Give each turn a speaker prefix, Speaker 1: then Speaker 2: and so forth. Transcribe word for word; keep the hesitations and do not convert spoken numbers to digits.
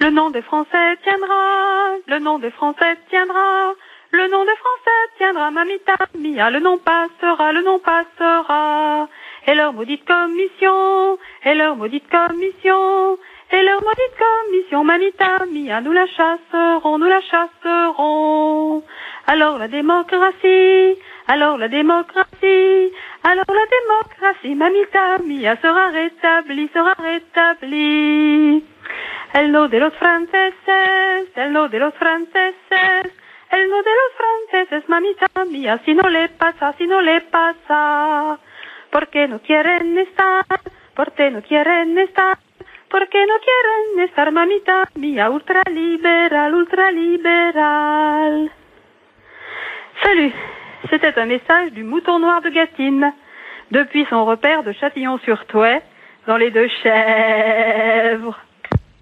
Speaker 1: Le nom des Français tiendra, le nom des Français tiendra, le nom des Français tiendra, mamita mia, le nom passera, le nom passera. Et leur maudite commission, et leur maudite commission, et leur maudite commission, mamita mia, nous la chasserons, nous la chasserons. Alors la démocratie, alors la démocratie, alors la démocratie, mamita mia, sera rétablie, sera rétablie. El no de los franceses, el no de los franceses, el no de los franceses, mamita mía, si no le pasa, si no le pasa. Porque no quieren estar, porque no quieren estar, porque no quieren estar, mamita mía, ultralibéral, ultralibéral. Salut, c'était un message du mouton noir de Gâtine, depuis son repère de Châtillon-sur-Thouet, dans les Deux-Chèvres.